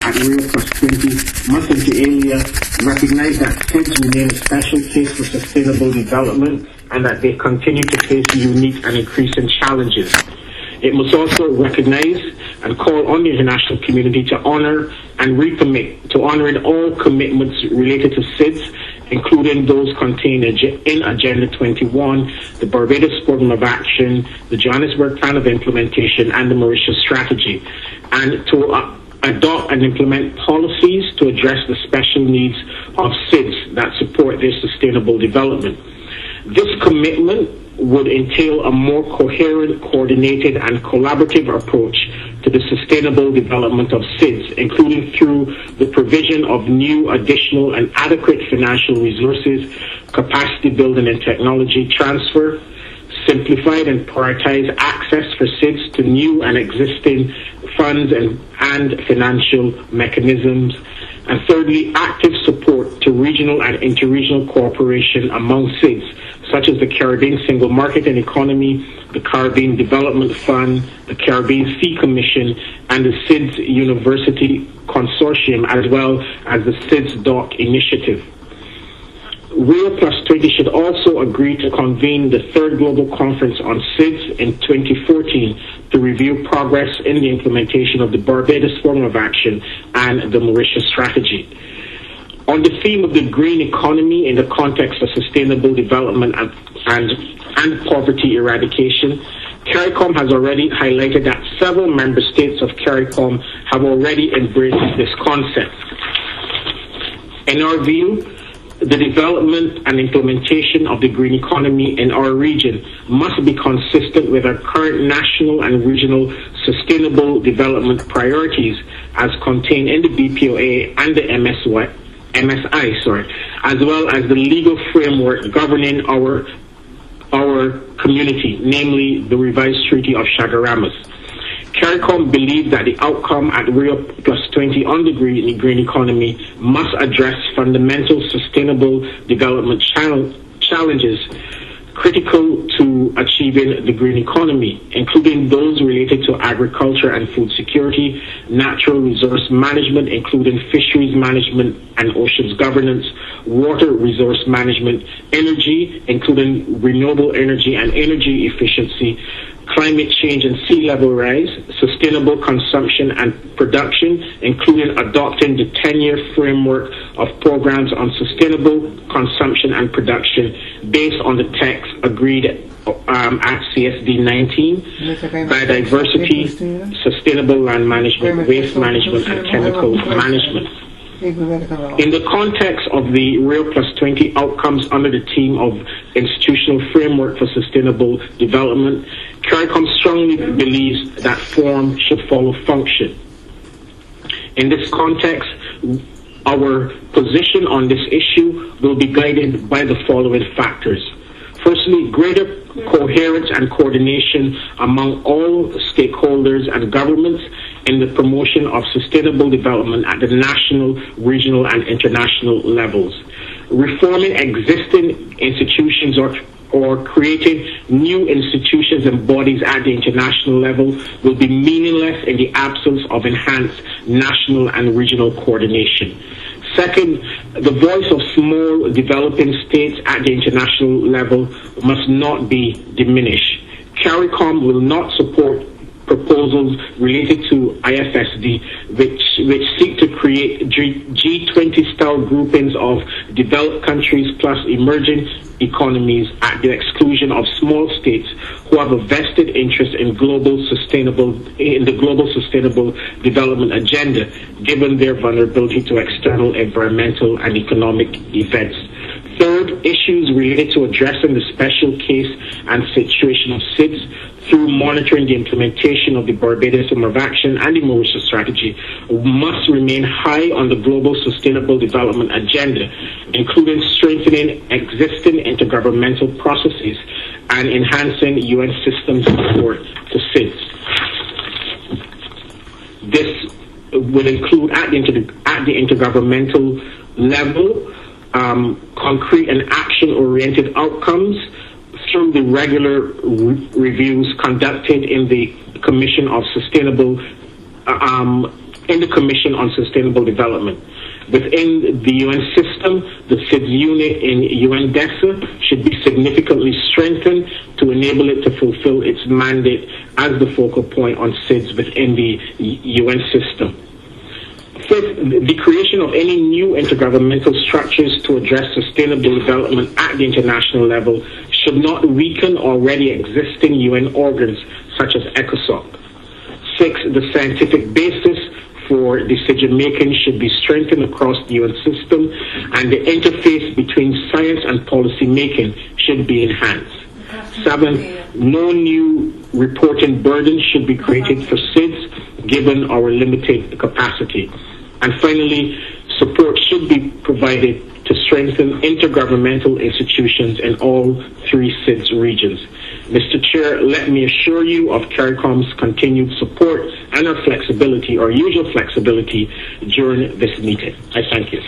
at Rio Plus 20 must inter alia recognize that SIDS remain a special case for sustainable development and that they continue to face unique and increasing challenges. It must also recognize and call on the international community to honor and recommit to honoring all commitments related to SIDS, including those contained in Agenda 21, the Barbados Program of Action, the Johannesburg Plan of Implementation, and the Mauritius Strategy, and to adopt and implement policies to address the special needs of SIDS that support their sustainable development. This commitment would entail a more coherent, coordinated, and collaborative approach to the sustainable development of SIDS, including through the provision of new, additional, and adequate financial resources, capacity building and technology transfer, simplified and prioritized access for SIDS to new and existing funds and financial mechanisms, and thirdly, active support to regional and interregional cooperation among SIDS, such as the Caribbean Single Market and Economy, the Caribbean Development Fund, the Caribbean Sea Commission, and the SIDS University Consortium, as well as the SIDS DOC initiative. Rio Plus 20 should also agree to convene the third Global Conference on SIDS in 2014 to review progress in the implementation of the Barbados Program of Action and the Mauritius Strategy. On the theme of the green economy in the context of sustainable development and poverty eradication, CARICOM has already highlighted that several member states of CARICOM have already embraced this concept. In our view, the development and implementation of the green economy in our region must be consistent with our current national and regional sustainable development priorities as contained in the BPOA and the MSI, as well as the legal framework governing our community, namely the revised Treaty of Chaguaramas. CARICOM believes that the outcome at Rio Plus 20 on the green economy must address fundamental sustainable development challenges critical to achieving the green economy, including those related to agriculture and food security, natural resource management, including fisheries management and oceans governance, water resource management, energy, including renewable energy and energy efficiency, climate change and sea level rise, sustainable consumption and production, including adopting the 10-year framework of programs on sustainable consumption and production based on the text agreed at CSD 19, biodiversity, sustainable land management, waste management, and chemical management. In the context of the Rio Plus 20 outcomes under the theme of institutional framework for sustainable development, CARICOM strongly believes that form should follow function. In this context, our position on this issue will be guided by the following factors. Firstly, greater coherence and coordination among all stakeholders and governments in the promotion of sustainable development at the national, regional, and international levels. Reforming existing institutions or creating new institutions and bodies at the international level will be meaningless in the absence of enhanced national and regional coordination. Second, the voice of small developing states at the international level must not be diminished. CARICOM will not support proposals related to IFSD which seek to create G20-style groupings of developed countries plus emerging economies at the exclusion of small states who have a vested interest in the global sustainable development agenda, given their vulnerability to external environmental and economic events. Third, issues related to addressing the special case and situation of SIDS through monitoring the implementation of the Barbados Program of Action and the Mauritius Strategy must remain high on the global sustainable development agenda, including strengthening existing intergovernmental processes and enhancing UN system support to SIDS. This will include at the intergovernmental level concrete and action-oriented outcomes through the regular reviews conducted in the Commission of Sustainable in the Commission on Sustainable Development. Within the UN system, the SIDS unit in UNDESA should be significantly strengthened to enable it to fulfill its mandate as the focal point on SIDS within the UN system. Fifth, the creation of any new intergovernmental structures to address sustainable development at the international level should not weaken already existing UN organs such as ECOSOC. Six, the scientific basis for decision-making should be strengthened across the UN system, and the interface between science and policy-making should be enhanced. Seventh, no new reporting burden should be created for SIDS, given our limited capacity. And finally, support should be provided to strengthen intergovernmental institutions in all three SIDS regions. Mr. Chair, let me assure you of CARICOM's continued support and our flexibility, our usual flexibility, during this meeting. I thank you.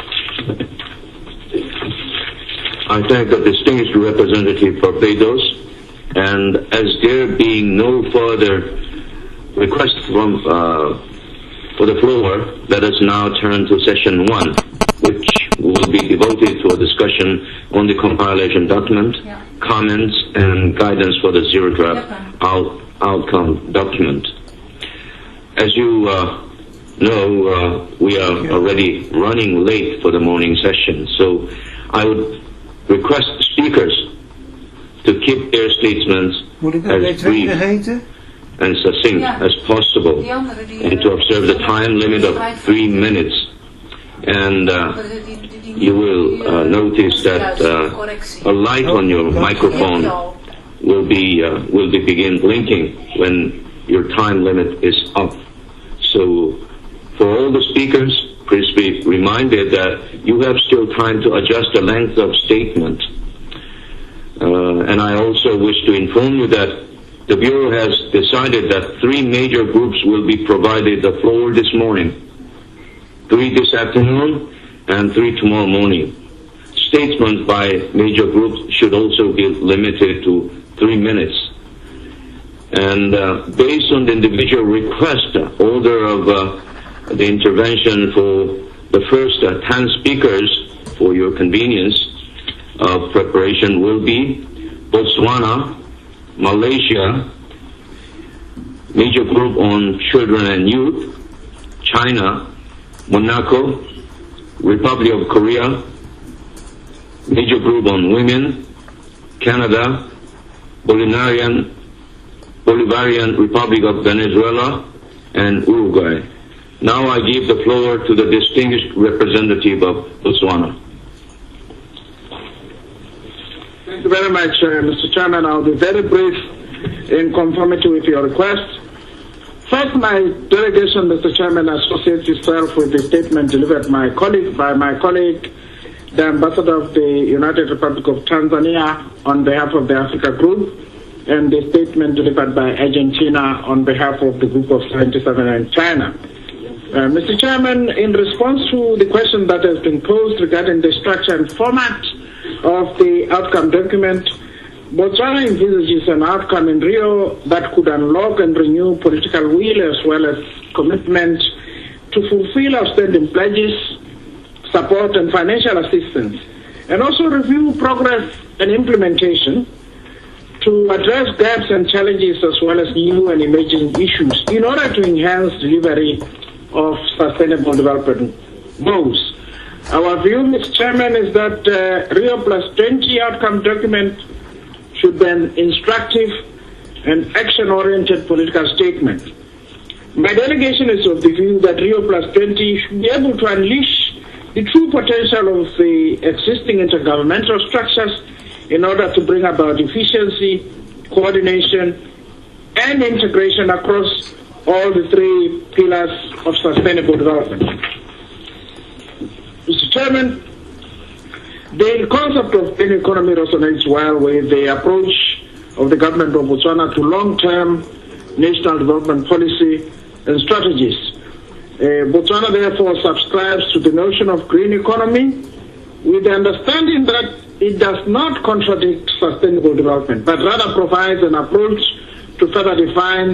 I thank the distinguished representative for Barbados, and as there being no further requests from for the floor, let us now turn to session 1, which will be devoted to a discussion on the compilation document, comments, and guidance for the zero draft outcome document. As you know, we are already running late for the morning session, so I would request speakers to keep their statements as brief and succinct as possible, and to observe the time limit of 3 minutes. And you will notice that a light on your microphone will begin blinking when your time limit is up. So for all the speakers, please be reminded that you have still time to adjust the length of statement. And I also wish to inform you that the Bureau has decided that 3 major groups will be provided the floor this morning, 3 this afternoon, and 3 tomorrow morning. Statements by major groups should also be limited to 3 minutes. And based on the individual request, order of the intervention for the first 10 speakers for your convenience of preparation will be Botswana, Malaysia, major group on children and youth, China, Monaco, Republic of Korea, major group on women, Canada, Bolivarian Republic of Venezuela, and Uruguay. Now I give the floor to the distinguished representative of Botswana. Thank you very much, Mr. Chairman. I'll be very brief in conformity with your request. First, my delegation, Mr. Chairman, associates itself with the statement delivered by my colleague, the Ambassador of the United Republic of Tanzania on behalf of the Africa Group, and the statement delivered by Argentina on behalf of the Group of 77 and China. Mr. Chairman, in response to the question that has been posed regarding the structure and format of the outcome document, Botswana envisages an outcome in Rio that could unlock and renew political will as well as commitment to fulfill outstanding pledges, support and financial assistance, and also review progress and implementation to address gaps and challenges as well as new and emerging issues in order to enhance delivery of sustainable development goals. Our view, Mr. Chairman, is that Rio +20 outcome document should be an instructive and action-oriented political statement. My delegation is of the view that Rio +20 should be able to unleash the true potential of the existing intergovernmental structures in order to bring about efficiency, coordination, and integration across all the 3 pillars of sustainable development. Mr. Chairman, the concept of green economy resonates well with the approach of the government of Botswana to long-term national development policy and strategies. Botswana therefore subscribes to the notion of green economy with the understanding that it does not contradict sustainable development, but rather provides an approach to further define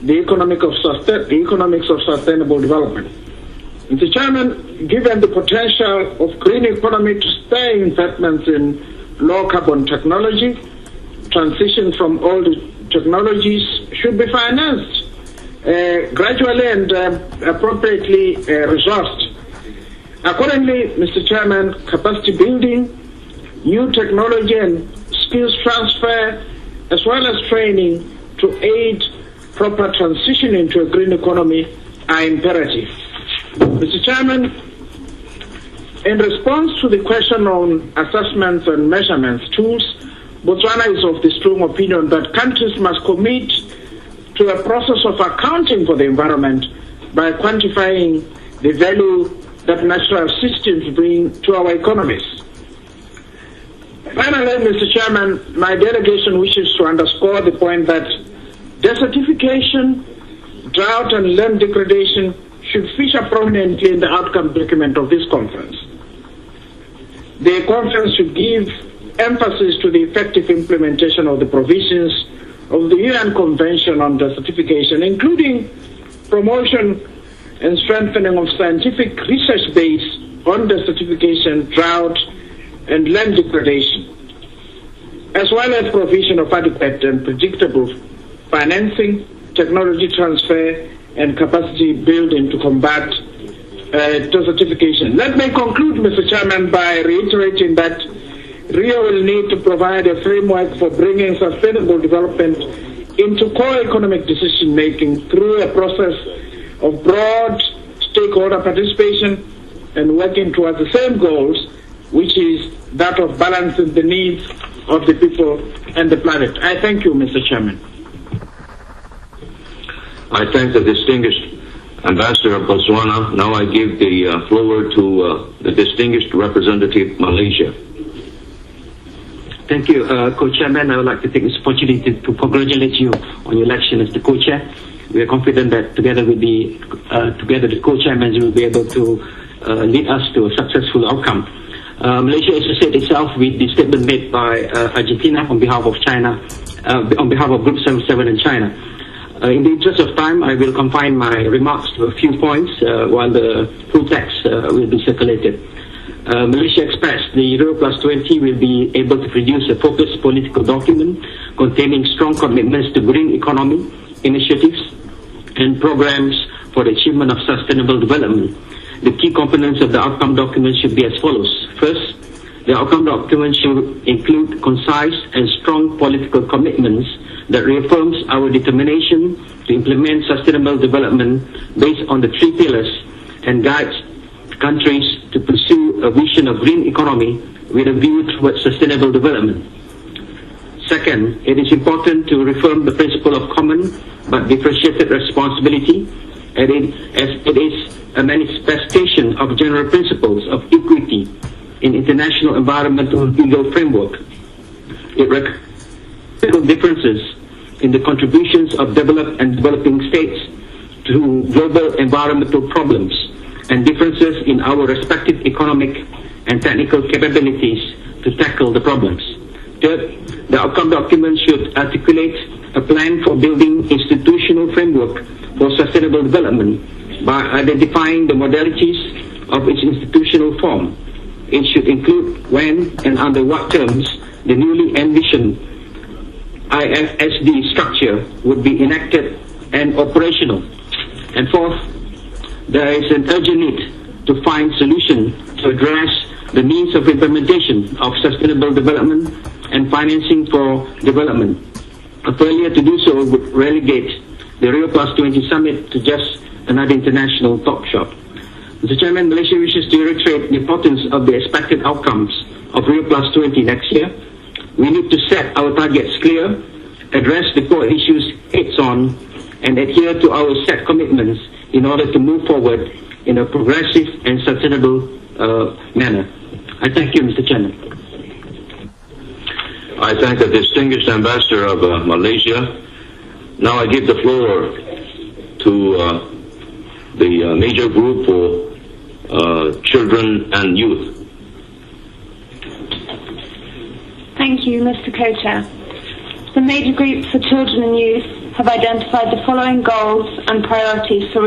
the economics of sustainable development. Mr. Chairman, given the potential of green economy to spur investments in low carbon technology, transition from old technologies should be financed gradually and appropriately resourced. Accordingly, Mr. Chairman, capacity building, new technology and skills transfer, as well as training to aid proper transition into a green economy are imperative. Mr. Chairman, in response to the question on assessments and measurements tools, Botswana is of the strong opinion that countries must commit to a process of accounting for the environment by quantifying the value that natural systems bring to our economies. Finally, Mr. Chairman, my delegation wishes to underscore the point that desertification, drought and land degradation should feature prominently in the outcome document of this conference. The conference should give emphasis to the effective implementation of the provisions of the UN Convention on Desertification, including promotion and strengthening of scientific research base on desertification, drought, and land degradation, as well as provision of adequate and predictable financing, technology transfer, and capacity building to combat desertification. Let me conclude, Mr. Chairman, by reiterating that Rio will need to provide a framework for bringing sustainable development into core economic decision-making through a process of broad stakeholder participation and working towards the same goals, which is that of balancing the needs of the people and the planet. I thank you, Mr. Chairman. I thank the distinguished Ambassador of Botswana. Now I give the floor to the distinguished representative Malaysia. Thank you, Co-Chairman. I would like to take this opportunity to congratulate you on your election as the Co-Chair. We are confident that together with the Co-Chairmen, you will be able to lead us to a successful outcome. Malaysia associates itself with the statement made by Argentina on behalf of China, on behalf of Group 77 in China. In the interest of time, I will confine my remarks to a few points while the full text will be circulated. Malaysia expects the Rio Plus 20 will be able to produce a focused political document containing strong commitments to green economy initiatives and programs for the achievement of sustainable development. The key components of the outcome document should be as follows. First, the outcome document should include concise and strong political commitments that reaffirms our determination to implement sustainable development based on the 3 pillars and guides countries to pursue a vision of green economy with a view towards sustainable development. Second, it is important to reaffirm the principle of common but differentiated responsibility, as it is a manifestation of general principles of equity in international environmental legal framework. It recognizes differences in the contributions of developed and developing states to global environmental problems and differences in our respective economic and technical capabilities to tackle the problems. Third, the outcome document should articulate a plan for building institutional framework for sustainable development by identifying the modalities of its institutional form. It should include when and under what terms the newly envisioned IFSD structure would be enacted and operational. And fourth, there is an urgent need to find solutions to address the means of implementation of sustainable development and financing for development. A failure to do so would relegate the Rio Plus 20 summit to just another international talk shop. Mr. Chairman, Malaysia wishes to reiterate the importance of the expected outcomes of Rio Plus 20 next year. We need to set our targets clear, address the core issues heads-on, and adhere to our set commitments in order to move forward in a progressive and sustainable manner. I thank you, Mr. Chairman. I thank the distinguished Ambassador of Malaysia. Now I give the floor to the major group for children and youth. Thank you, Mr. Co-Chair. The major group for children and youth have identified the following goals and priorities for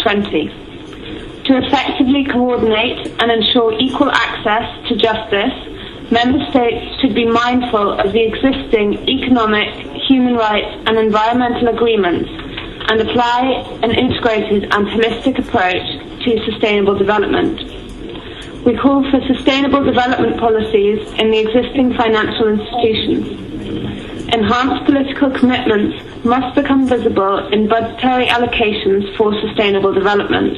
Rio+20. To effectively coordinate and ensure equal access to justice, Member States should be mindful of the existing economic, human rights and environmental agreements and apply an integrated and holistic approach to sustainable development. We call for sustainable development policies in the existing financial institutions. Enhanced political commitments must become visible in budgetary allocations for sustainable development.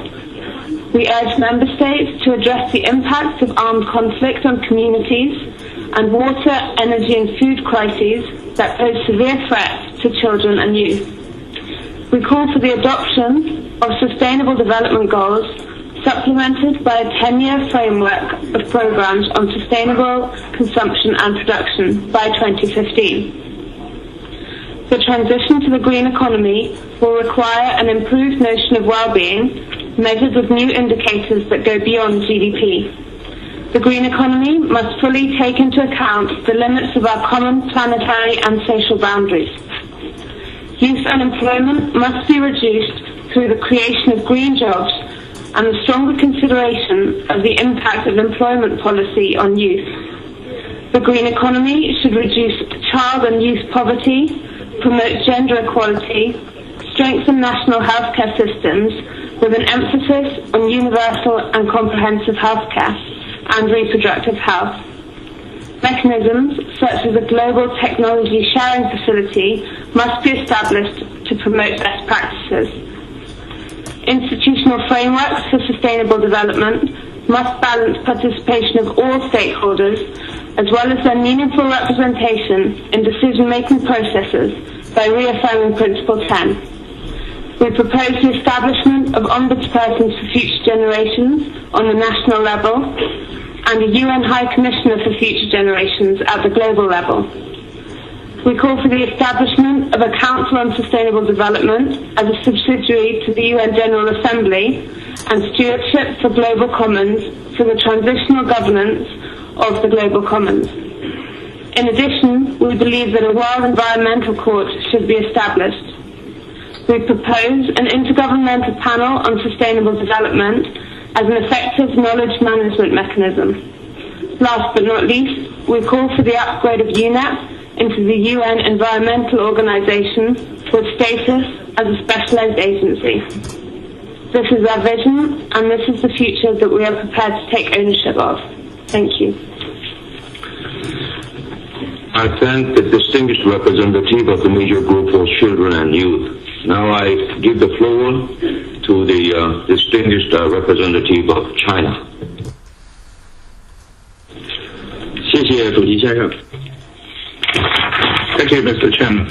We urge Member States to address the impacts of armed conflict on communities and water, energy and food crises that pose severe threats to children and youth. We call for the adoption of Sustainable Development Goals supplemented by a 10-year framework of programs on sustainable consumption and production by 2015. The transition to the green economy will require an improved notion of well-being measured with new indicators that go beyond GDP. The green economy must fully take into account the limits of our common planetary and social boundaries. Youth unemployment must be reduced through the creation of green jobs and the stronger consideration of the impact of employment policy on youth. The green economy should reduce child and youth poverty, promote gender equality, strengthen national healthcare systems with an emphasis on universal and comprehensive healthcare and reproductive health. Mechanisms such as a global technology sharing facility must be established to promote best practices. Institutional frameworks for sustainable development must balance participation of all stakeholders as well as their meaningful representation in decision-making processes by reaffirming Principle 10. We propose the establishment of ombudspersons for future generations on the national level and a UN High Commissioner for Future Generations at the global level. We call for the establishment of a Council on Sustainable Development as a subsidiary to the UN General Assembly and stewardship for global commons for the transitional governance of the global commons. In addition, we believe that a World Environmental Court should be established. We propose an intergovernmental panel on sustainable development as an effective knowledge management mechanism. Last but not least, we call for the upgrade of UNEP into the UN Environmental Organization with status as a specialized agency. This is our vision, and this is the future that we are prepared to take ownership of. Thank you. I thank the distinguished representative of the major group for children and youth. Now I give the floor to the distinguished representative of China. 谢谢主席先生。Thank you, Mr. Chairman.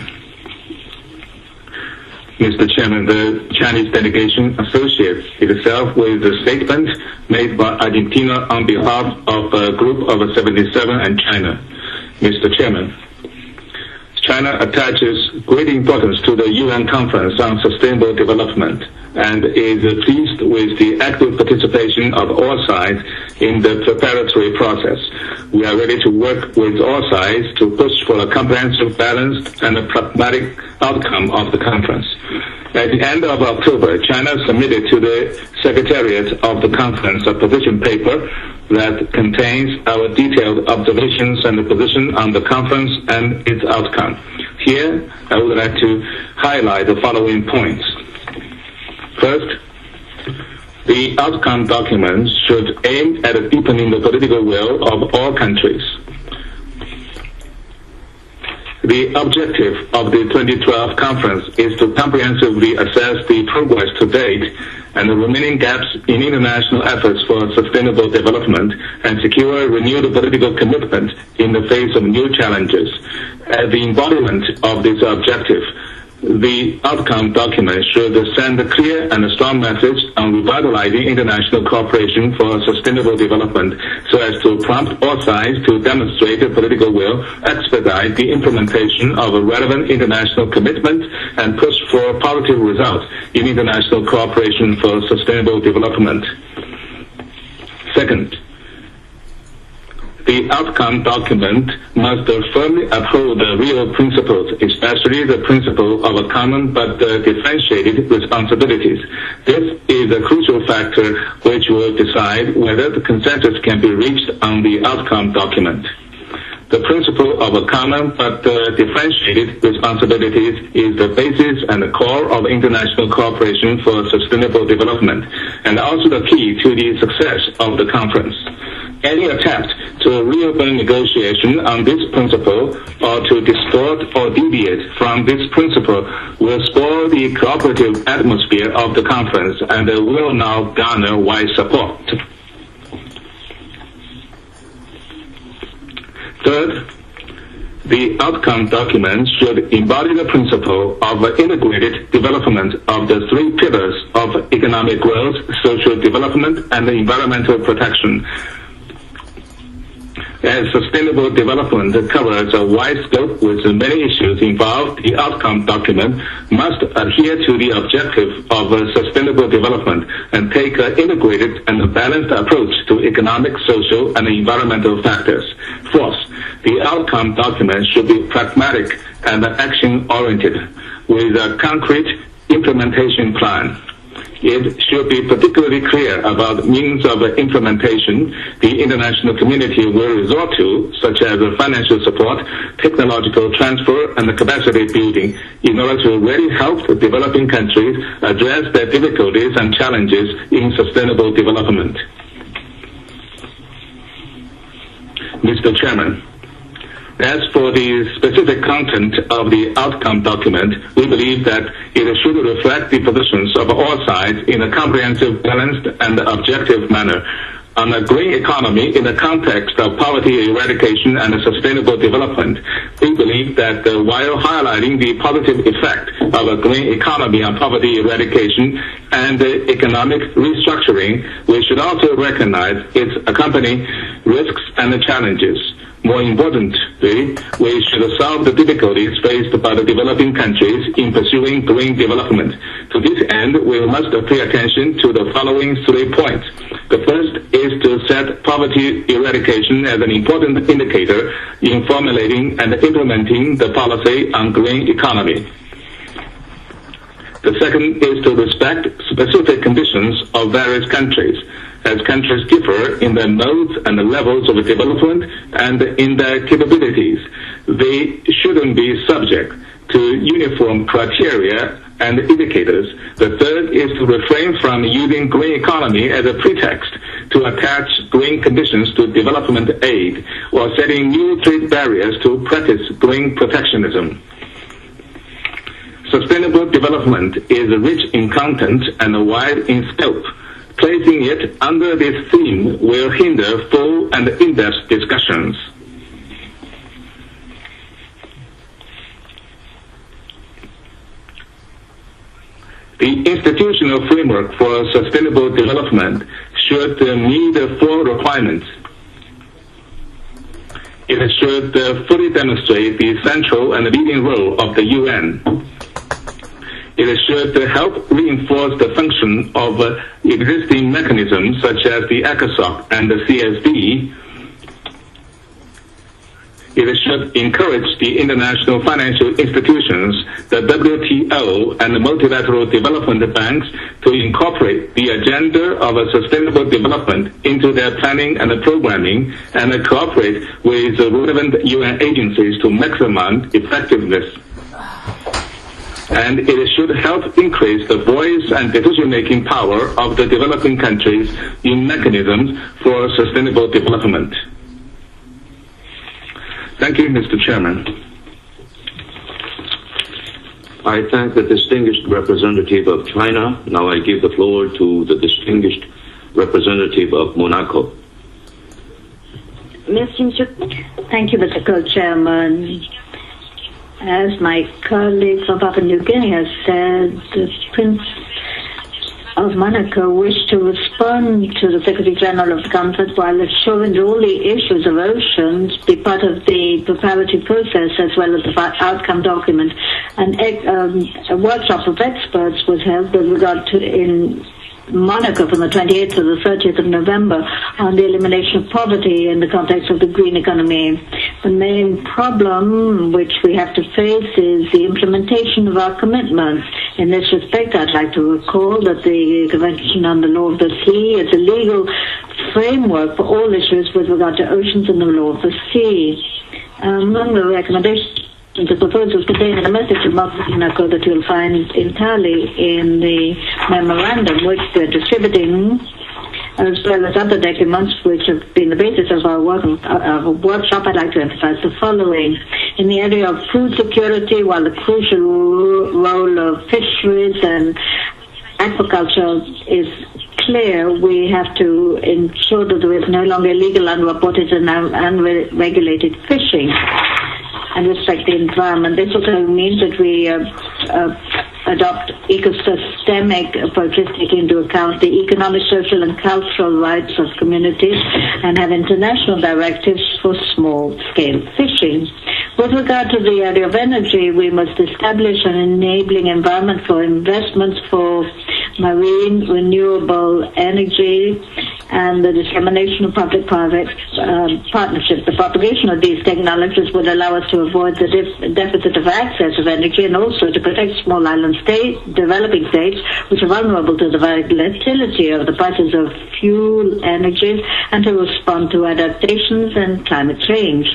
Mr. Chairman, the Chinese delegation associates itself with the statement made by Argentina on behalf of a group of 77 and China. Mr. Chairman, China attaches great importance to the UN Conference on Sustainable Development and is pleased with the active participation of all sides in the preparatory process. We are ready to work with all sides to push for a comprehensive, balanced, and a pragmatic outcome of the conference. At the end of October, China submitted to the Secretariat of the conference a position paper that contains our detailed observations and the position on the conference and its outcome. Here, I would like to highlight the following points. First, the outcome document should aim at deepening the political will of all countries. The objective of the 2012 conference is to comprehensively assess the progress to date and the remaining gaps in international efforts for sustainable development and secure renewed political commitment in the face of new challenges. As the embodiment of this objective, the outcome document should send a clear and a strong message on revitalizing international cooperation for sustainable development so as to prompt all sides to demonstrate a political will, expedite the implementation of a relevant international commitment, and push for positive results in international cooperation for sustainable development. Second, the The outcome document must firmly uphold the real principles, especially the principle of a common but differentiated responsibilities. This is a crucial factor which will decide whether the consensus can be reached on the outcome document. The principle of a common but differentiated responsibilities is the basis and the core of international cooperation for sustainable development, and also the key to the success of the conference. Any attempt to reopen negotiation on this principle or to distort or deviate from this principle will spoil the cooperative atmosphere of the conference and will not garner wide support. Third, the outcome document should embody the principle of integrated development of the three pillars of economic growth, social development, and environmental protection. As sustainable development covers a wide scope with many issues involved, the outcome document must adhere to the objective of sustainable development and take an integrated and balanced approach to economic, social, and environmental factors. Fourth, the outcome document should be pragmatic and action-oriented with a concrete implementation plan. It should be particularly clear about means of implementation the international community will resort to, such as financial support, technological transfer, and capacity building, in order to really help developing countries address their difficulties and challenges in sustainable development. Mr. Chairman, as for the specific content of the outcome document, we believe that it should reflect the positions of all sides in a comprehensive, balanced, and objective manner. On a green economy in the context of poverty eradication and sustainable development, we believe that while highlighting the positive effect of a green economy on poverty eradication and economic restructuring, we should also recognize its accompanying risks and challenges. More importantly, we should solve the difficulties faced by the developing countries in pursuing green development. To this end, we must pay attention to the following 3 points. The first is to set poverty eradication as an important indicator in formulating and implementing the policy on green economy. The second is to respect specific conditions of various countries. As countries differ in their modes and the levels of development and in their capabilities, they shouldn't be subject to uniform criteria and indicators. The third is to refrain from using green economy as a pretext to attach green conditions to development aid or setting new trade barriers to practice green protectionism. Sustainable development is rich in content and wide in scope. Placing it under this theme will hinder full and in-depth discussions. The institutional framework for sustainable development should meet 4 requirements. It should fully demonstrate the central and leading role of the UN. It should help reinforce the function of existing mechanisms such as the ECOSOC and the CSD. It should encourage the international financial institutions, the WTO, and the multilateral development banks to incorporate the agenda of a sustainable development into their planning and programming and cooperate with relevant UN agencies to maximize effectiveness. And it should help increase the voice and decision-making power of the developing countries in mechanisms for sustainable development. Thank you, Mr. Chairman. I thank the distinguished representative of China. Now I give the floor to the distinguished representative of Monaco. Thank you, Mr. Co-Chairman. As my colleague from Papua New Guinea has said, the Prince of Monaco wished to respond to the Secretary General of the Conference while assuring that all the issues of oceans be part of the preparatory process as well as the outcome document. A workshop of experts was held with regard to Monaco from the 28th to the 30th of November on the elimination of poverty in the context of the green economy. The main problem which we have to face is the implementation of our commitments. In this respect, I'd like to recall that the Convention on the Law of the Sea is a legal framework for all issues with regard to oceans and the law of the sea. Among the recommendations, the proposals contain a message of Monaco that you'll find entirely in the memorandum which we're distributing, as well as other documents which have been the basis of our workshop. I'd like to emphasize the following. In the area of food security, while the crucial role of fisheries and aquaculture is clear, we have to ensure that there is no longer illegal, unreported and unregulated fishing and respect the environment. This also means that we adopt ecosystemic approaches, taking into account the economic, social and cultural rights of communities, and have international directives for small-scale fishing. With regard to the area of energy, we must establish an enabling environment for investments for marine renewable energy and the dissemination of public-private partnerships. The propagation of these technologies would allow us to avoid the deficit of access of energy and also to protect small island developing states which are vulnerable to the volatility of the prices of fuel energies and to respond to adaptations and climate change.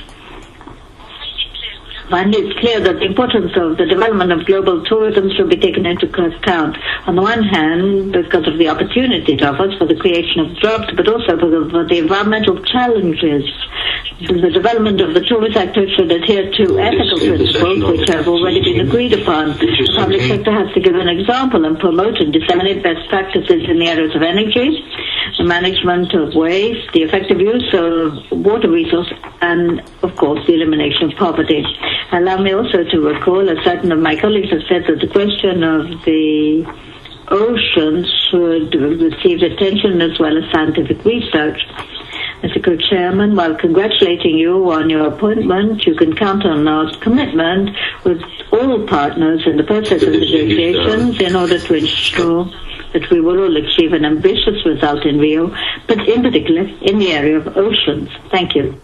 Finally, it's clear that the importance of the development of global tourism should be taken into account. On the one hand, because of the opportunity it offers for the creation of jobs, but also for the environmental challenges. The development of the tourist sector should adhere to ethical principles which have already been agreed upon. The public sector has to give an example and promote and disseminate best practices in the areas of energy, the management of waste, the effective use of water resources, and, of course, the elimination of poverty. Allow me also to recall, as certain of my colleagues have said, that the question of the oceans should receive attention as well as scientific research. Mr. Co-Chairman, while congratulating you on your appointment, you can count on our commitment with all partners in the process of negotiations in order to ensure that we will all achieve an ambitious result in Rio, but in particular in the area of oceans. Thank you.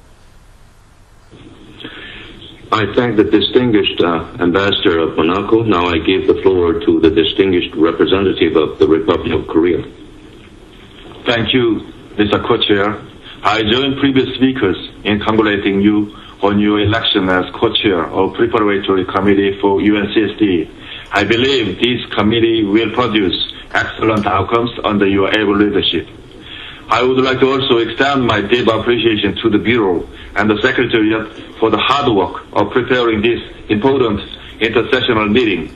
I thank the distinguished ambassador of Monaco. Now I give the floor to the distinguished representative of the Republic of Korea. Thank you, Mr. Co-Chair. I join previous speakers in congratulating you on your election as co-chair of Preparatory Committee for UNCSD. I believe this committee will produce excellent outcomes under your able leadership. I would like to also extend my deep appreciation to the Bureau and the Secretariat for the hard work of preparing this important intersessional meeting.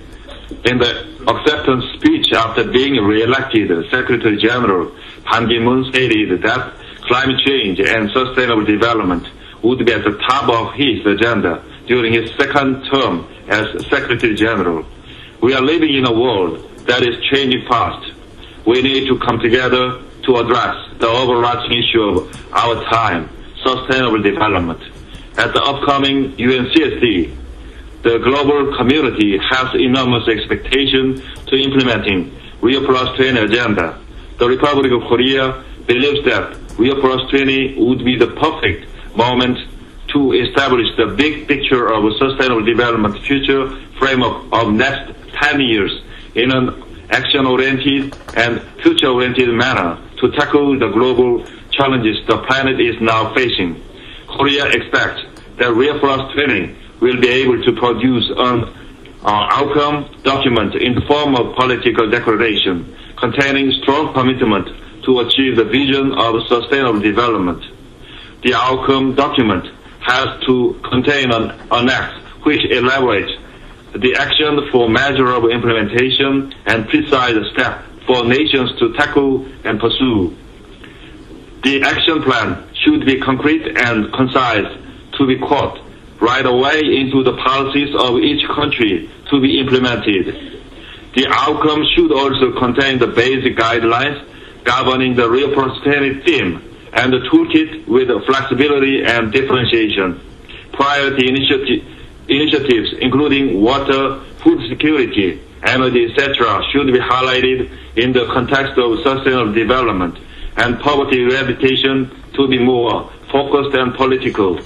In the acceptance speech after being re-elected, Secretary General Ban Ki-moon stated that climate change and sustainable development would be at the top of his agenda during his second term as Secretary General. We are living in a world that is changing fast. We need to come together to address the overarching issue of our time, sustainable development. At the upcoming UNCSD, the global community has enormous expectation to implementing Rio Plus 20 agenda. The Republic of Korea believes that Rio Plus 20 would be the perfect moment to establish the big picture of a sustainable development future framework of next 10 years in an action-oriented and future-oriented manner to tackle the global challenges the planet is now facing. Korea expects that Rio Plus 20 will be able to produce an outcome document in the form of political declaration containing strong commitment to achieve the vision of sustainable development. The outcome document has to contain an annex which elaborates the action for measurable implementation and precise steps for nations to tackle and pursue. The action plan should be concrete and concise to be caught right away into the policies of each country to be implemented. The outcome should also contain the basic guidelines governing the Rio Plus 20 theme and the toolkit with flexibility and differentiation. Priority initiatives including water, food security, energy, etc. should be highlighted in the context of sustainable development, and poverty eradication to be more focused and political.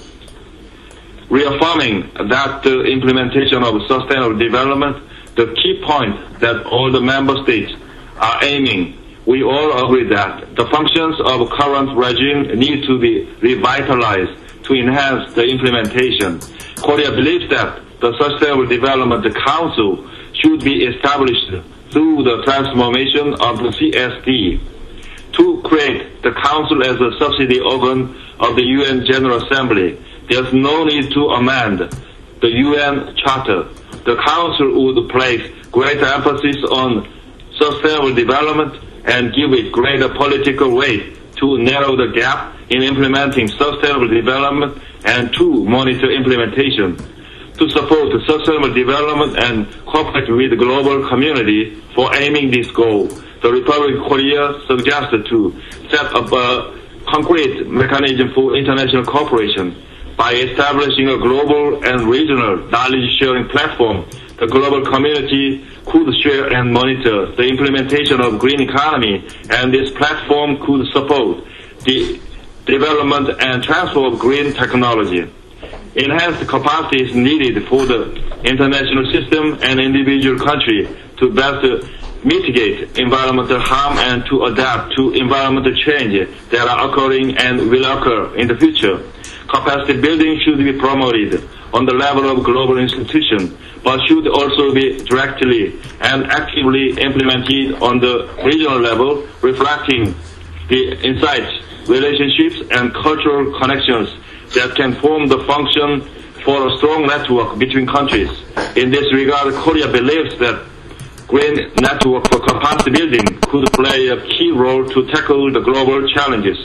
Reaffirming that the implementation of sustainable development, the key point that all the member states are aiming, we all agree that the functions of current regime need to be revitalized to enhance the implementation. Korea believes that the Sustainable Development Council should be established through the transformation of the CSD. To create the Council as a subsidiary organ of the UN General Assembly, there's no need to amend the UN Charter. The Council would place greater emphasis on sustainable development and give it greater political weight to narrow the gap in implementing sustainable development and to monitor implementation. To support sustainable development and cooperate with the global community for aiming this goal, the Republic of Korea suggested to set up a concrete mechanism for international cooperation by establishing a global and regional knowledge-sharing platform. The global community could share and monitor the implementation of green economy, and this platform could support the development and transfer of green technology. Enhanced capacity is needed for the international system and individual country to best mitigate environmental harm and to adapt to environmental change that are occurring and will occur in the future. Capacity building should be promoted on the level of global institutions, but should also be directly and actively implemented on the regional level, reflecting the insights, relationships, and cultural connections that can form the function for a strong network between countries. In this regard, Korea believes that green network for capacity building could play a key role to tackle the global challenges.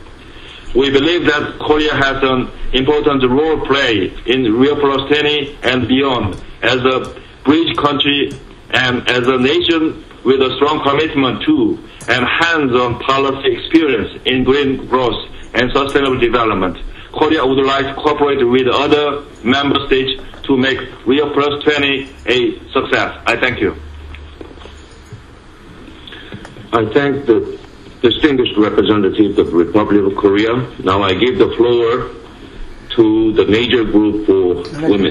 We believe that Korea has an important role to play in Rio Plus 20 and beyond as a bridge country and as a nation with a strong commitment to and hands-on policy experience in green growth and sustainable development. Korea would like to cooperate with other member states to make Rio Plus 20 a success. I thank you. I thank the distinguished representative of the Republic of Korea. Now I give the floor to the major group for women.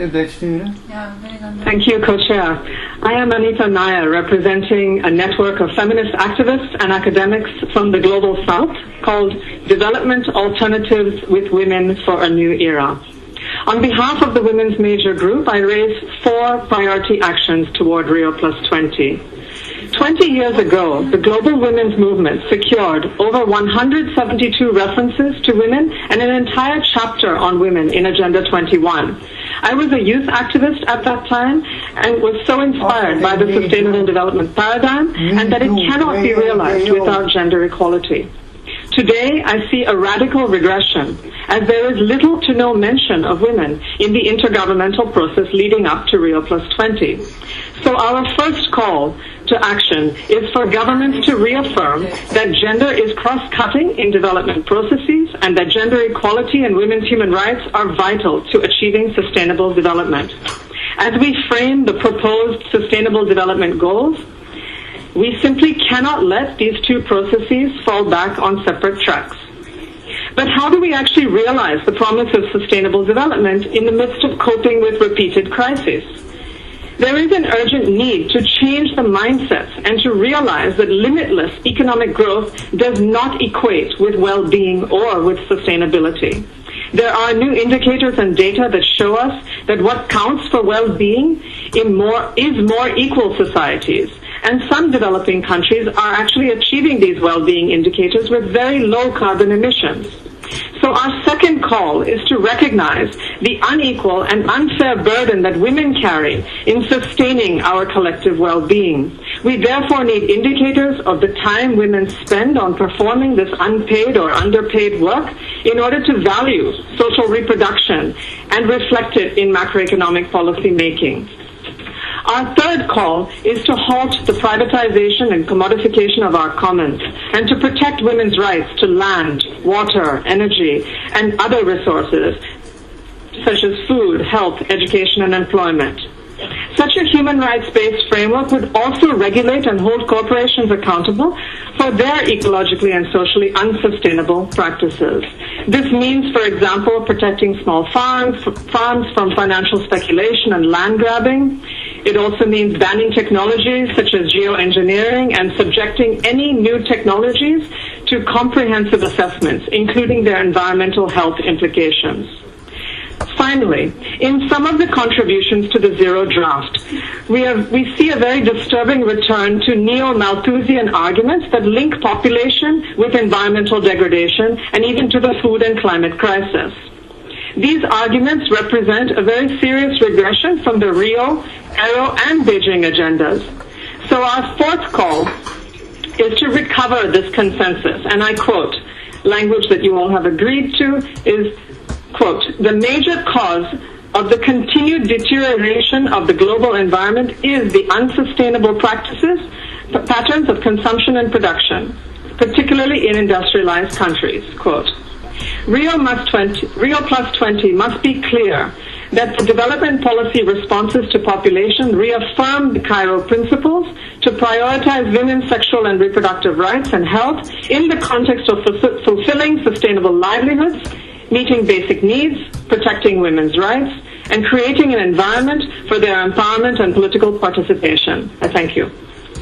Thank you, Co-Chair. I am Anita Nair, representing a network of feminist activists and academics from the Global South called Development Alternatives with Women for a New Era. On behalf of the Women's Major Group, I raise 4 priority actions toward Rio Plus 20. 20 years ago, the global women's movement secured over 172 references to women and an entire chapter on women in Agenda 21. I was a youth activist at that time and was so inspired by the sustainable development paradigm and that it cannot be realized without gender equality. Today, I see a radical regression, as there is little to no mention of women in the intergovernmental process leading up to Rio Plus 20. So our first call to action is for governments to reaffirm that gender is cross-cutting in development processes and that gender equality and women's human rights are vital to achieving sustainable development. As we frame the proposed sustainable development goals, we simply cannot let these two processes fall back on separate tracks. But how do we actually realize the promise of sustainable development in the midst of coping with repeated crises? There is an urgent need to change the mindsets and to realize that limitless economic growth does not equate with well-being or with sustainability. There are new indicators and data that show us that what counts for well-being is more equal societies. And some developing countries are actually achieving these well-being indicators with very low carbon emissions. So our second call is to recognize the unequal and unfair burden that women carry in sustaining our collective well-being. We therefore need indicators of the time women spend on performing this unpaid or underpaid work in order to value social reproduction and reflect it in macroeconomic policy making. Our third call is to halt the privatization and commodification of our commons and to protect women's rights to land, water, energy, and other resources such as food, health, education, and employment. Such a human rights-based framework would also regulate and hold corporations accountable for their ecologically and socially unsustainable practices. This means, for example, protecting small farms from financial speculation and land grabbing. It also means banning technologies such as geoengineering and subjecting any new technologies to comprehensive assessments, including their environmental health implications. Finally, in some of the contributions to the Zero Draft, we see a very disturbing return to neo-Malthusian arguments that link population with environmental degradation and even to the food and climate crisis. These arguments represent a very serious regression from the Rio, Aero, and Beijing agendas. So our fourth call is to recover this consensus, and I quote, language that you all have agreed to is, quote, the major cause of the continued deterioration of the global environment is the unsustainable patterns of consumption and production, particularly in industrialized countries, quote. Rio Plus 20 must be clear that the development policy responses to population reaffirm the Cairo principles to prioritize women's sexual and reproductive rights and health in the context of fulfilling sustainable livelihoods, meeting basic needs, protecting women's rights, and creating an environment for their empowerment and political participation. I thank you.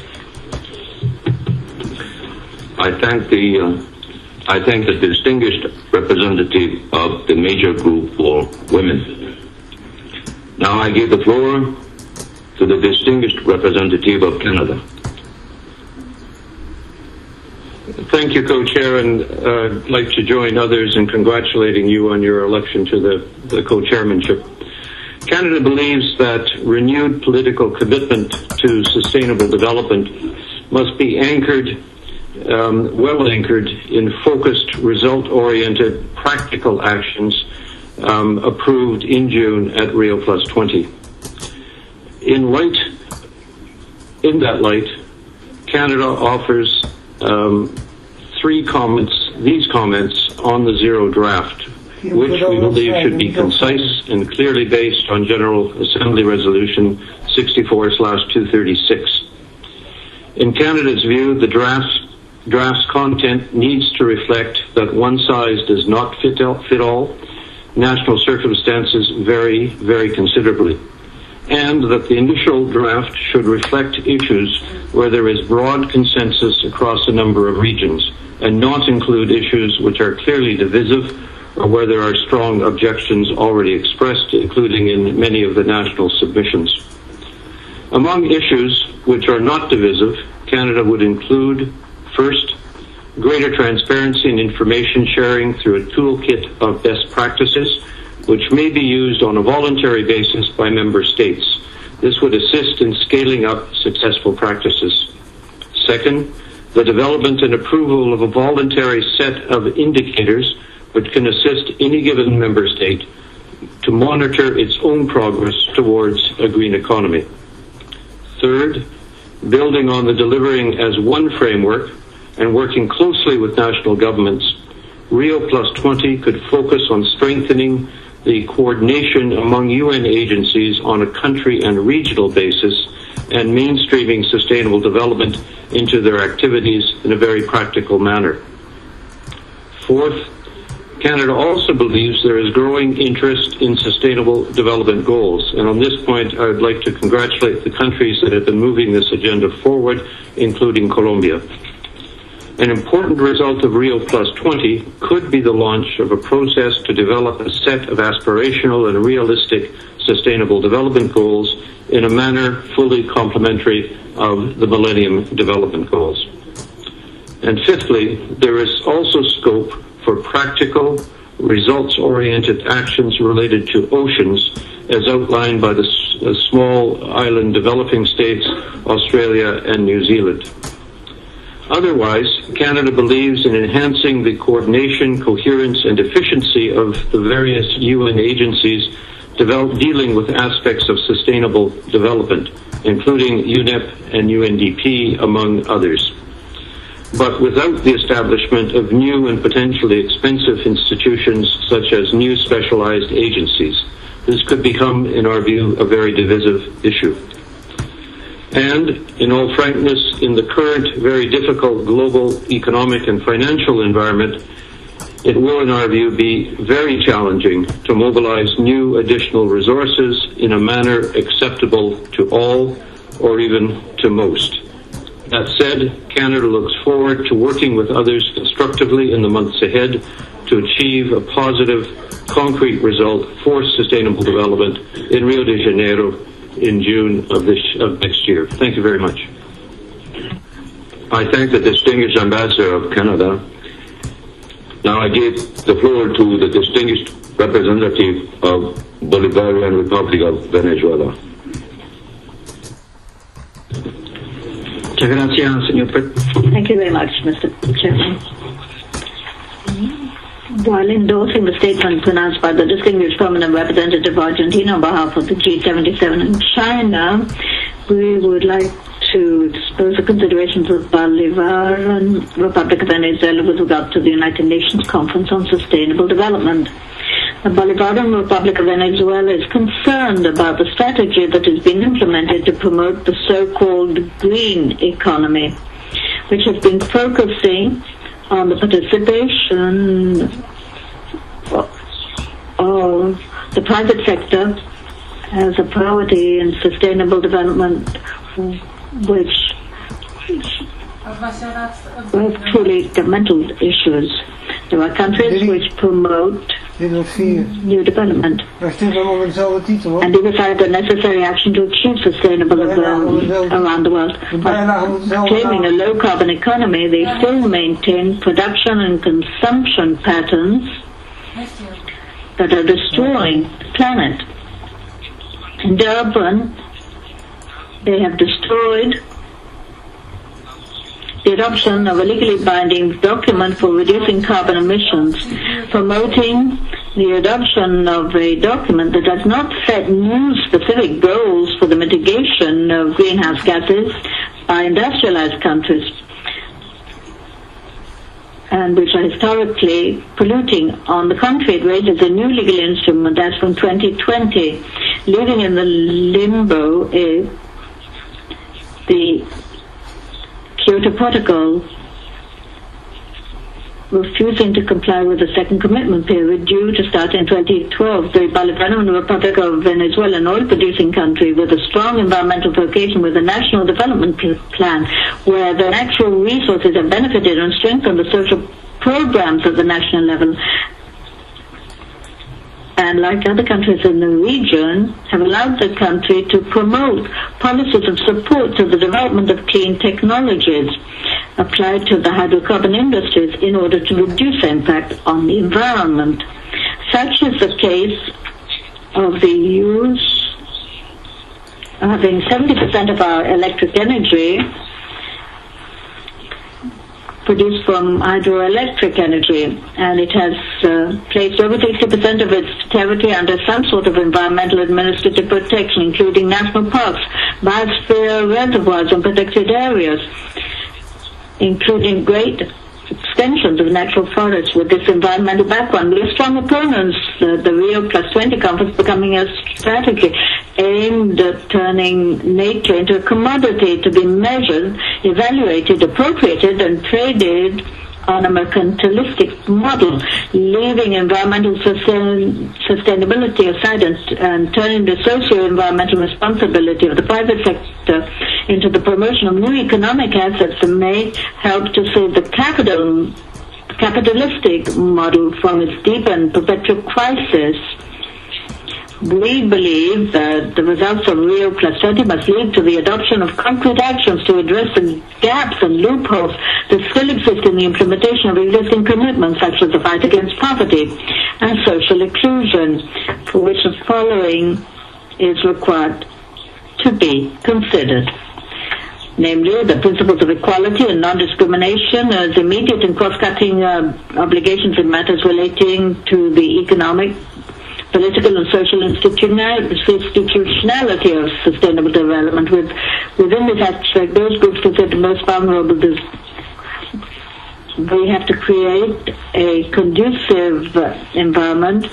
I thank the distinguished representative of the major group for women. Now I give the floor to the distinguished representative of Canada. Thank you, Co-Chair, and I'd like to join others in congratulating you on your election to the co-chairmanship. Canada believes that renewed political commitment to sustainable development must be anchored, well anchored in focused, result-oriented, practical actions approved in June at Rio Plus 20. In that light, Canada offers these comments on the Zero Draft, which we believe should be concise and clearly based on General Assembly Resolution 64/236. In Canada's view, the draft's content needs to reflect that one size does not fit all, national circumstances vary very considerably, and that the initial draft should reflect issues where there is broad consensus across a number of regions, and not include issues which are clearly divisive or where there are strong objections already expressed, including in many of the national submissions. Among issues which are not divisive, Canada would include, first, greater transparency and information sharing through a toolkit of best practices, which may be used on a voluntary basis by member states. This would assist in scaling up successful practices. Second, the development and approval of a voluntary set of indicators which can assist any given member state to monitor its own progress towards a green economy. Third, building on the delivering as one framework and working closely with national governments, Rio Plus 20 could focus on strengthening the coordination among UN agencies on a country and regional basis and mainstreaming sustainable development into their activities in a very practical manner. Fourth, Canada also believes there is growing interest in sustainable development goals, and on this point I would like to congratulate the countries that have been moving this agenda forward, including Colombia. An important result of Rio Plus 20 could be the launch of a process to develop a set of aspirational and realistic sustainable development goals in a manner fully complementary of the Millennium Development Goals. And fifthly, there is also scope for practical, results-oriented actions related to oceans, as outlined by the small island developing states, Australia and New Zealand. Otherwise, Canada believes in enhancing the coordination, coherence, and efficiency of the various UN agencies dealing with aspects of sustainable development, including UNEP and UNDP, among others. but without the establishment of new and potentially expensive institutions such as new specialized agencies. This could become, in our view, a very divisive issue. And, in all frankness, in the current very difficult global economic and financial environment, it will, in our view, be very challenging to mobilize new additional resources in a manner acceptable to all or even to most. That said, Canada looks forward to working with others constructively in the months ahead to achieve a positive, concrete result for sustainable development in Rio de Janeiro in June of next year. Thank you very much. I thank the distinguished ambassador of Canada. Now I give the floor to the distinguished representative of Bolivarian Republic of Venezuela. Thank you very much, Mr. Chairman. While endorsing the statement pronounced by the distinguished permanent representative of Argentina on behalf of the G77 in China, we would like to expose the considerations of Bolivarian Republic of Venezuela with regard to the United Nations Conference on Sustainable Development. The Bolivarian Republic of Venezuela is concerned about the strategy that has been implemented to promote the so-called green economy, which has been focusing on the participation of the private sector as a priority in sustainable development, which are truly governmental issues. There are countries which promote new development, and they decide the necessary action to achieve sustainable development around the world. By claiming a low-carbon economy, they still maintain production and consumption patterns that are destroying the planet. In Durban, they have destroyed the adoption of a legally binding document for reducing carbon emissions, promoting the adoption of a document that does not set new specific goals for the mitigation of greenhouse gases by industrialized countries, and which are historically polluting. On the contrary, it raises a new legal instrument as from 2020, leaving in the limbo the Kyoto Protocol, refusing to comply with the second commitment period due to start in 2012. The Bolivarian Republic of Venezuela, an oil-producing country with a strong environmental vocation with a national development plan, where the natural resources have benefited and strengthened the social programs at the national level, and like other countries in the region, have allowed the country to promote policies of support to the development of clean technologies applied to the hydrocarbon industries in order to reduce the impact on the environment. Such is the case of the use of having 70% of our electric energy produced from hydroelectric energy, and it has placed over 60% of its territory under some sort of environmental administrative protection, including national parks, biosphere reservoirs, and protected areas, including great extensions of natural forests. With this environmental background, we are strong opponents of the Rio +20 conference becoming a strategy aimed at turning nature into a commodity to be measured, evaluated, appropriated, and traded on a mercantilistic model, leaving environmental sustainability aside and turning the socio-environmental responsibility of the private sector into the promotion of new economic assets that may help to save the capitalistic model from its deep and perpetual crisis. We believe that the results of Rio +20 must lead to the adoption of concrete actions to address the gaps and loopholes that still exist in the implementation of existing commitments, such as the fight against poverty and social inclusion, for which the following is required to be considered. Namely, the principles of equality and non-discrimination as immediate and cross-cutting obligations in matters relating to the economic, political and social institutionality of sustainable development. Within this aspect, those groups considered most vulnerable we have to create a conducive environment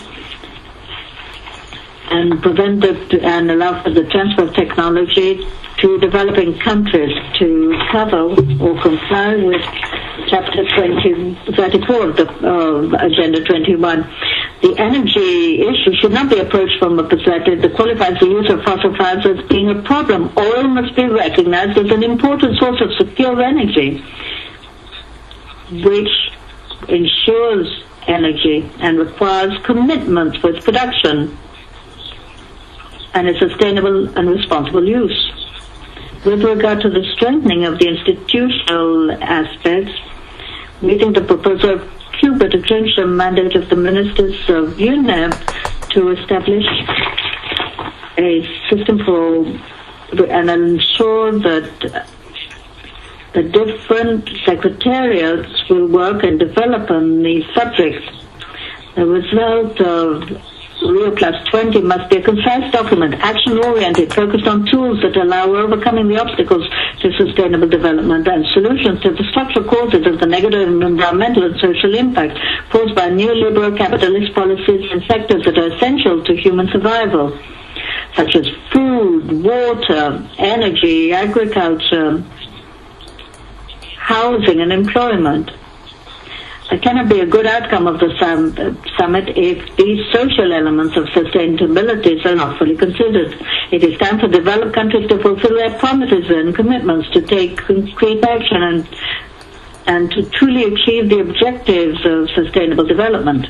and prevent it and allow for the transfer of technology to developing countries to cover or comply with Chapter 34 of the Agenda 21. The energy issue should not be approached from a perspective that qualifies the use of fossil fuels as being a problem. Oil must be recognized as an important source of secure energy, which ensures energy and requires commitments for its production and its sustainable and responsible use. With regard to the strengthening of the institutional aspects, we think the proposal of Cuba to change the mandate of the ministers of UNEP to establish a system for and ensure that the different secretariats will work and develop on these subjects. The result of Rio Plus 20 must be a concise document, action-oriented, focused on tools that allow overcoming the obstacles to sustainable development and solutions to the structural causes of the negative environmental and social impact caused by neoliberal capitalist policies in sectors that are essential to human survival, such as food, water, energy, agriculture, housing, and employment. There cannot be a good outcome of the summit if these social elements of sustainability are not fully considered. It is time for developed countries to fulfill their promises and commitments to take concrete action and to truly achieve the objectives of sustainable development.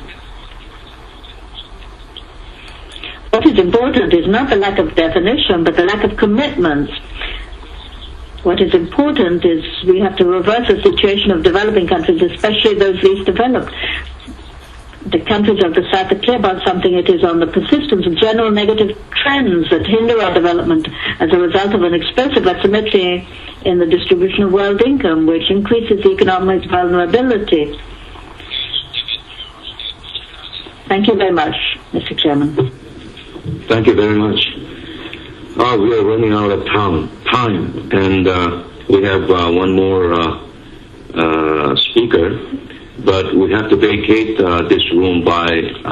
What is important is not the lack of definition, but the lack of commitments. What is important is we have to reverse the situation of developing countries, especially those least developed. The countries of the South are clear about something. It is on the persistence of general negative trends that hinder our development as a result of an explosive asymmetry in the distribution of world income, which increases economic vulnerability. Thank you very much, Mr. Chairman. Thank you very much. We are running out of time, and we have one more speaker, but we have to vacate this room by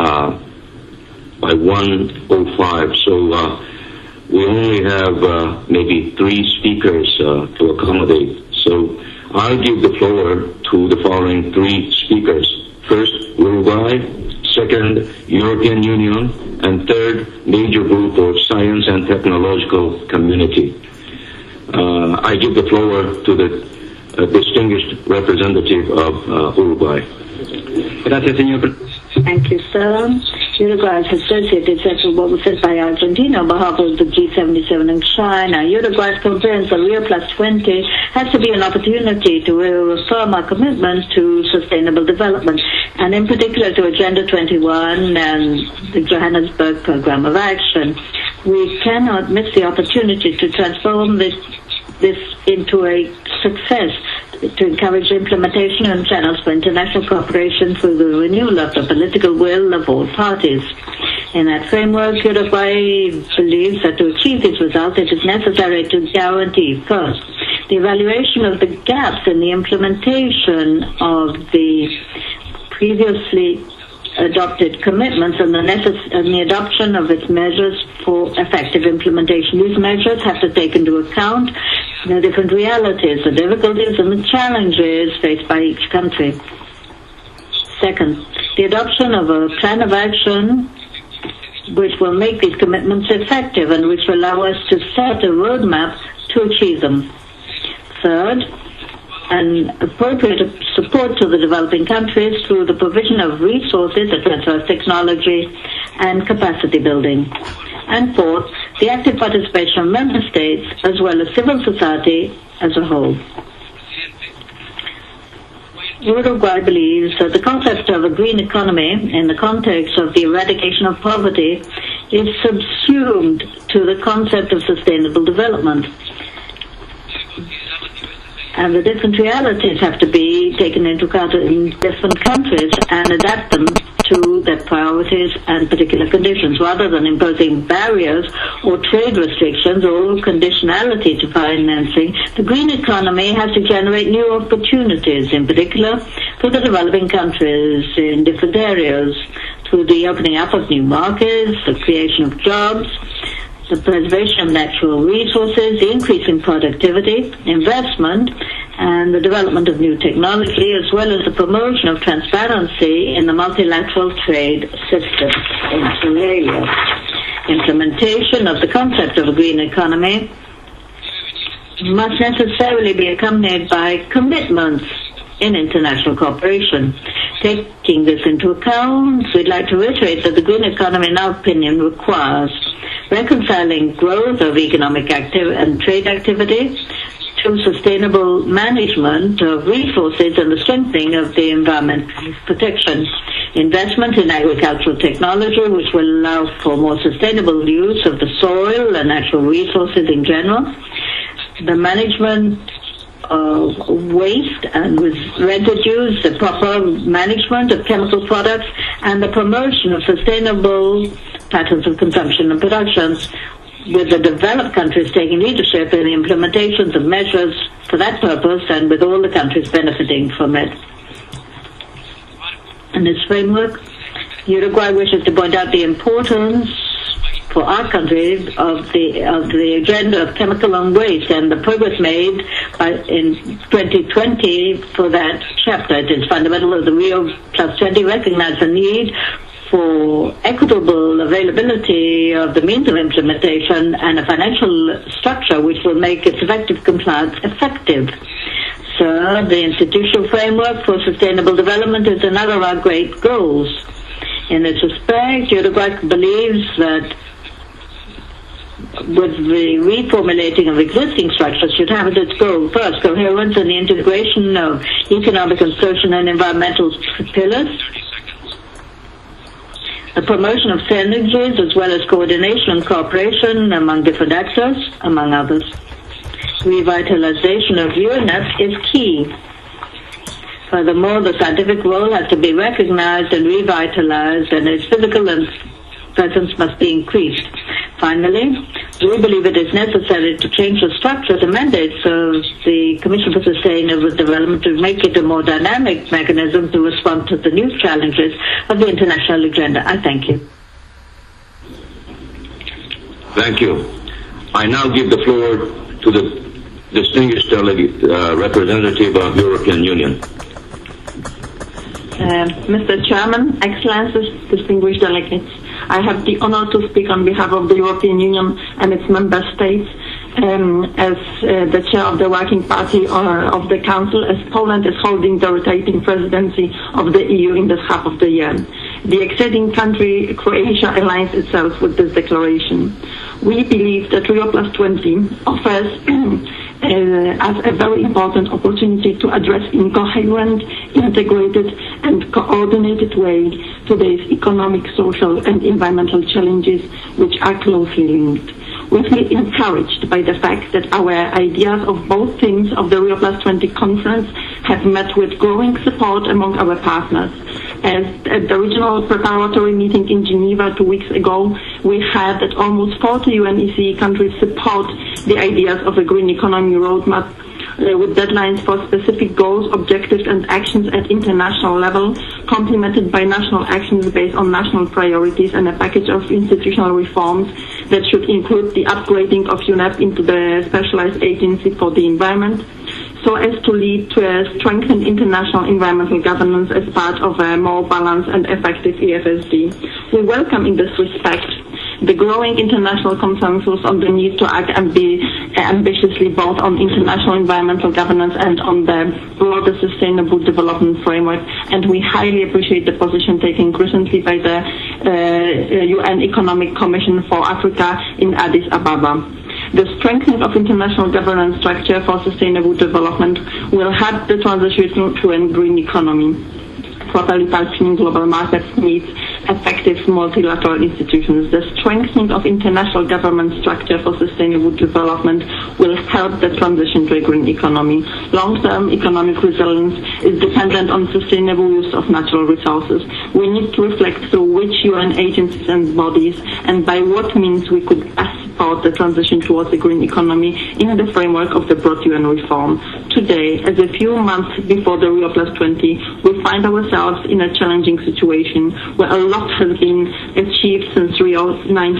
1:05. So we only have maybe 3 speakers to accommodate. So I'll give the floor to the following 3 speakers. First, Uruguay. Second, European Union, and third, major group of science and technological community. I give the floor to the distinguished representative of Uruguay. Gracias, señor. Thank you, sir. Uruguay is associated with what was said by Argentina on behalf of the G77 and China. Uruguay's conference of Rio Plus 20 has to be an opportunity to reaffirm our commitment to sustainable development, and in particular to Agenda 21 and the Johannesburg Programme of Action. We cannot miss the opportunity to transform this into a success, to encourage implementation and channels for international cooperation through the renewal of the political will of all parties. In that framework, Uruguay believes that to achieve this result, it is necessary to guarantee, first, the evaluation of the gaps in the implementation of the previously adopted commitments and the adoption of its measures for effective implementation. These measures have to take into account the different realities, the difficulties and the challenges faced by each country. Second, the adoption of a plan of action which will make these commitments effective and which will allow us to set a roadmap to achieve them. Third, and appropriate support to the developing countries through the provision of resources, such as technology and capacity building. And fourth, the active participation of member states as well as civil society as a whole. Uruguay believes that the concept of a green economy in the context of the eradication of poverty is subsumed to the concept of sustainable development. And the different realities have to be taken into account in different countries and adapt them to their priorities and particular conditions. Rather than imposing barriers or trade restrictions or conditionality to financing, the green economy has to generate new opportunities, in particular for the developing countries in different areas, through the opening up of new markets, the creation of jobs, the preservation of natural resources, the increase in productivity, investment, and the development of new technology, as well as the promotion of transparency in the multilateral trade system, inter alia. Implementation of the concept of a green economy must necessarily be accompanied by commitments in international cooperation. Taking this into account, we'd like to reiterate that the green economy, in our opinion, requires reconciling growth of economic and trade activity to sustainable management of resources and the strengthening of the environmental protection. Investment in agricultural technology, which will allow for more sustainable use of the soil and natural resources in general. The management of waste and residues, the proper management of chemical products, and the promotion of sustainable patterns of consumption and productions, with the developed countries taking leadership in the implementations of measures for that purpose and with all the countries benefiting from it. In this framework, Uruguay wishes to point out the importance for our country of the agenda of chemical and waste and the progress made in 2020 for that chapter. It is fundamental that the Rio Plus 20 recognize the need for equitable availability of the means of implementation and a financial structure which will make its effective compliance effective. So the institutional framework for sustainable development is another of our great goals. In this respect, Uruguay believes that with the reformulating of existing structures should have as its goal, first, coherence and the integration of economic and social and environmental pillars, the promotion of synergies as well as coordination and cooperation among different actors, among others. Revitalization of UNEP is key. Furthermore, the scientific role has to be recognized and revitalized, and its physical and presence must be increased. Finally, we believe it is necessary to change the structure, the mandates of the Commission for Sustainable Development to make it a more dynamic mechanism to respond to the new challenges of the international agenda. I thank you. Thank you. I now give the floor to the distinguished delegate, representative of the European Union. Mr. Chairman, Excellencies, distinguished delegates, I have the honor to speak on behalf of the European Union and its member states as the chair of the Working Party of the Council, as Poland is holding the rotating presidency of the EU in this half of the year. The acceding country, Croatia, aligns itself with this declaration. We believe that Rio Plus 20 offers as a very important opportunity to address in coherent, integrated and coordinated way today's economic, social and environmental challenges which are closely linked. We feel encouraged by the fact that our ideas of both themes of the Rio Plus 20 conference have met with growing support among our partners. As at the regional preparatory meeting in Geneva 2 weeks ago, we heard that almost 40 UNECE countries support the ideas of a green economy roadmap with deadlines for specific goals, objectives and actions at international level, complemented by national actions based on national priorities and a package of institutional reforms that should include the upgrading of UNEP into the specialized agency for the environment, so as to lead to a strengthened international environmental governance as part of a more balanced and effective EFSD. We welcome in this respect the growing international consensus on the need to act ambitiously both on international environmental governance and on the broader sustainable development framework, and we highly appreciate the position taken recently by the UN Economic Commission for Africa in Addis Ababa. The strengthening of international governance structure for sustainable development will help the transition to a green economy. properly functioning global markets needs effective multilateral institutions. The strengthening of international government structure for sustainable development will help the transition to a green economy. Long-term economic resilience is dependent on sustainable use of natural resources. We need to reflect through which UN agencies and bodies and by what means we could best support the transition towards a green economy in the framework of the broad UN reform. Today, as a few months before the Rio Plus 20, we find ourselves in a challenging situation where a lot has been achieved since Rio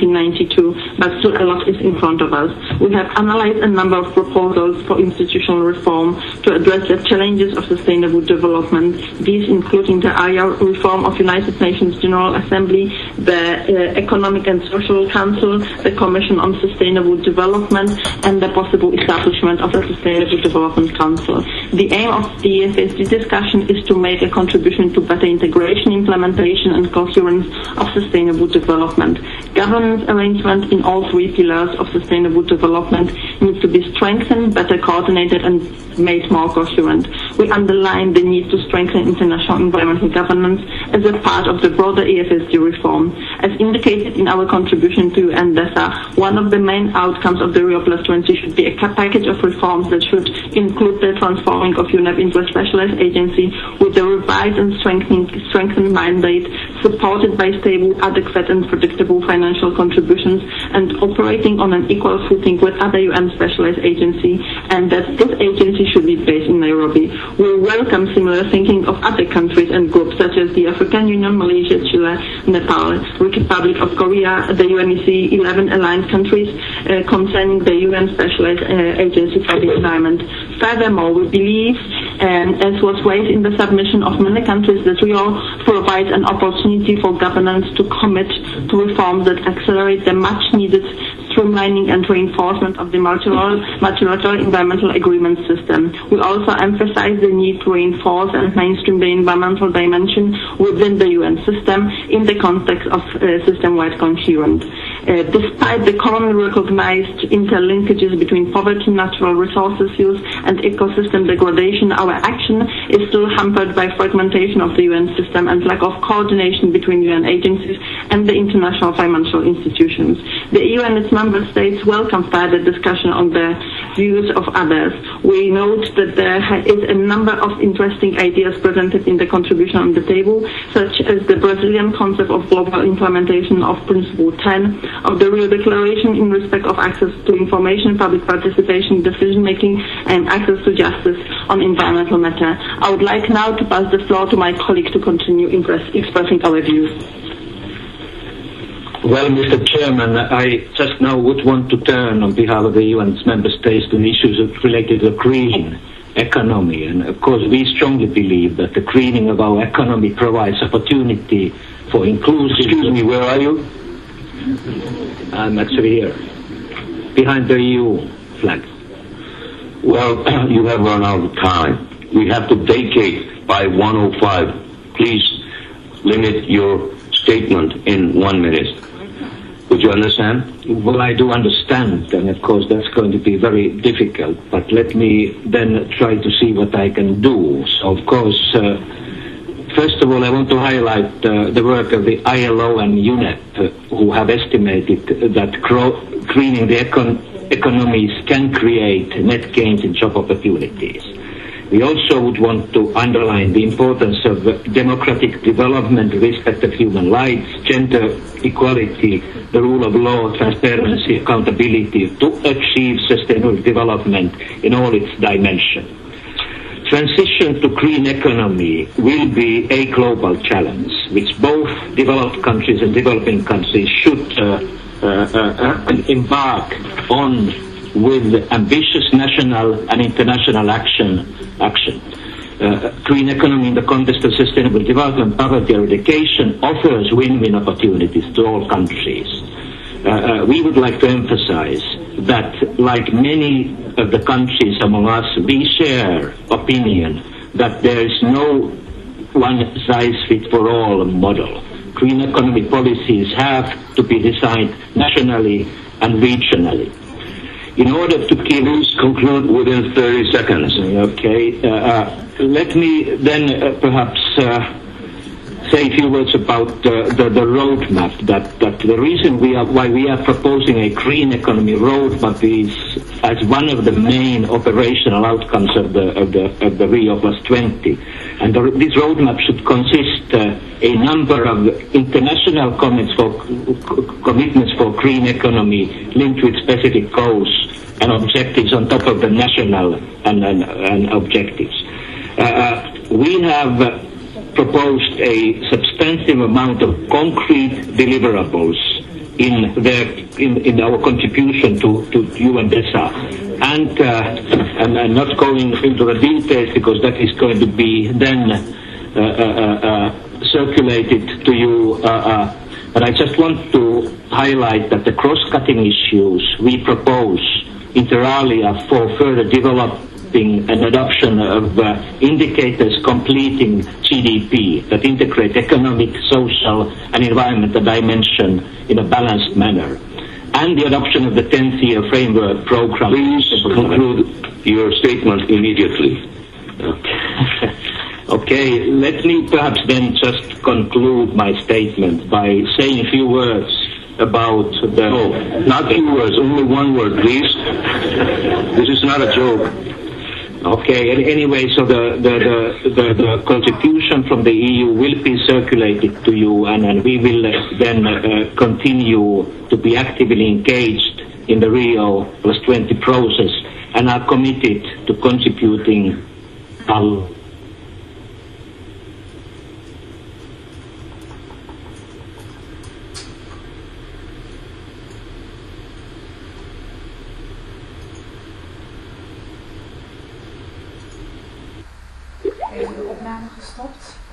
1992, but still a lot is in front of us. We have analyzed a number of proposals for institutional reform to address the challenges of sustainable development. These including the area reform of United Nations General Assembly, the Economic and Social Council, the Commission on Sustainable Development, and the possible establishment of a Sustainable Development Council. The aim of the EFSD discussion is to make a contribution to better integration, implementation, and coherence of sustainable development. Governance arrangement in all three pillars of sustainable development needs to be strengthened, better coordinated, and made more coherent. We underline the need to strengthen international environmental governance as a part of the broader EFSD reform. As indicated in our contribution to UNDESA, one of the main outcomes of the Rio Plus 20 should be a package of reforms that should include the transforming of UNEP into a specialized agency with a revised and strengthened mandate, supported by stable, adequate, and predictable financial contributions, and operating on an equal footing with other UN specialized agencies, and that this agency should be based in Nairobi. We welcome similar thinking of other countries and groups such as the African Union, Malaysia, Chile, Nepal, Republic of Korea, the UNEC 11 aligned countries concerning the UN Specialized Agency for the Environment. Furthermore, we believe, as was raised in the submission of many countries, that Rio provides an opportunity for governance to commit to reforms that accelerate the much-needed streamlining and reinforcement of the multilateral environmental agreement system. We also emphasize the need to reinforce and mainstream the environmental dimension within the UN system in the context of system-wide coherence. Despite the commonly recognized interlinkages between poverty, natural resources use, and ecosystem degradation, our action is still hampered by fragmentation of the UN system and lack of coordination between UN agencies and the international financial institutions. The EU and its member states welcome further discussion on the views of others. We note that there is a number of interesting ideas presented in the contribution on the table, such as the Brazilian concept of global implementation of Principle 10 of the Rio Declaration in respect of access to information, public participation, decision-making, and access to justice on environmental matter. I would like now to pass the floor to my colleague to continue expressing our views. Well, Mr. Chairman, I just now would want to turn on behalf of the UN's member states to issues related to the green economy. And of course, we strongly believe that the greening of our economy provides opportunity for inclusive... Excuse me, where are you? I'm actually here, behind the EU flag. Well, you have run out of time. We have to vacate by 1:05. Please limit your statement in 1 minute. Would you understand? Well, I do understand, and of course that's going to be very difficult, but let me then try to see what I can do. So, of course, first of all, I want to highlight the work of the ILO and UNEP, who have estimated that greening the economies can create net gains in job opportunities. We also would want to underline the importance of democratic development, respect of human rights, gender equality, the rule of law, transparency, accountability to achieve sustainable development in all its dimensions. Transition to green economy will be a global challenge, which both developed countries and developing countries should embark on with ambitious national and international action. Green economy in the context of sustainable development, poverty eradication offers win-win opportunities to all countries. We would like to emphasize that, like many of the countries among us, we share opinion that there is no one-size-fits-for-all model. Green economy policies have to be designed nationally and regionally. In order to please conclude within 30 seconds. Okay. Let me then perhaps say a few words about the roadmap. That the reason why we are proposing a green economy roadmap is as one of the main operational outcomes of the Rio +20. And this roadmap should consist a number of international commitments for green economy linked with specific goals and objectives on top of the national and objectives. We have proposed a substantive amount of concrete deliverables in our contribution to UNDESA, and I'm not going into the details because that is going to be then circulated to you. But I just want to highlight that the cross-cutting issues we propose inter alia for further developing an adoption of indicators completing GDP that integrate economic, social and environmental dimension in a balanced manner, and the adoption of the 10th year framework program. Please conclude your statement immediately. Okay, let me perhaps then just conclude my statement by saying a few words about the... No, not few words, only one word, please. This is not a joke. Okay, anyway, so the contribution from the EU will be circulated to you, and we will then continue to be actively engaged in the Rio +20 process and are committed to contributing our... Even de opname gestopt.